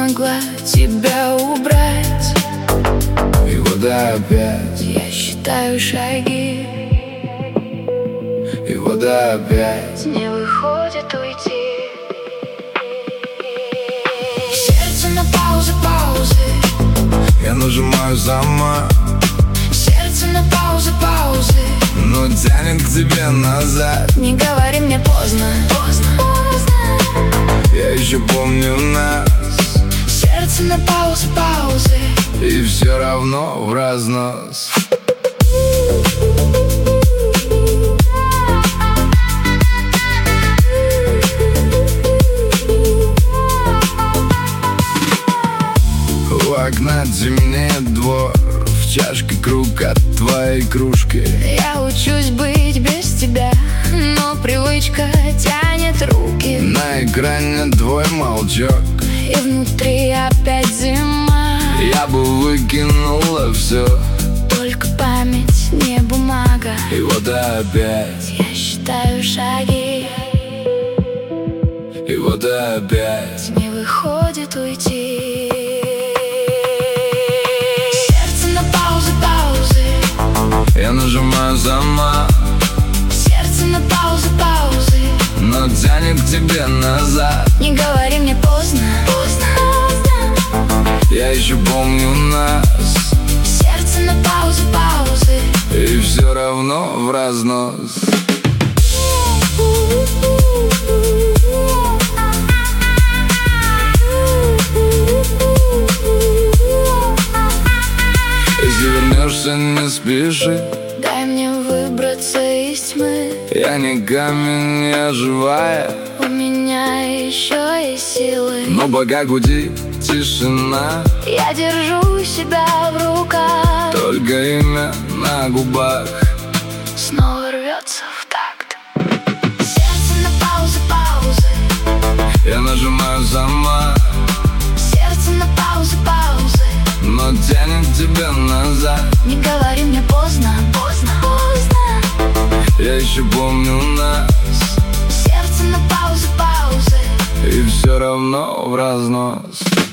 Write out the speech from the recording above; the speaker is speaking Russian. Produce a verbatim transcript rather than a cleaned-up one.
смогла тебя убрать. И вот опять Я считаю шаги, и вот опять не выходит уйти. Сердце на паузу, паузы. Я нажимаю сама, Сердце на паузу, паузы. но тянет к тебе назад. Не говори мне поздно, поздно, поздно. Я еще помню нас, Сердце на паузу, паузы. и все равно в разнос. У окна темнеет двор, в чашке круг от твоей кружки. Я учусь быть без тебя, но привычка тянет руки. На экране твой молчок, И внутри опять зима. я бы выкинула все. Только память, не бумага. И вот опять, Я считаю шаги, и вот опять не выходит уйти. Сердце на паузу, паузы. я нажимаю сама, Сердце на паузу, паузы. но тянет к тебе назад. Не говори мне поздно, поздно, поздно. Я еще помню нас, Сердце на паузу, паузы. и все равно в разнос. Если вернешься, не спеши, Дай мне выбраться из тьмы. я не камень, я живая, У меня еще есть силы. но пока гудит тишина, Я держу себя в руках. только имя на губах. Снова рвется в такт. Сердце на паузу, паузы. Я нажимаю сама, Сердце на паузу, паузы. но тянет тебя назад. Не говори мне поздно, поздно, поздно. Я еще помню нас, Сердце на паузу, паузы. и все равно в разнос.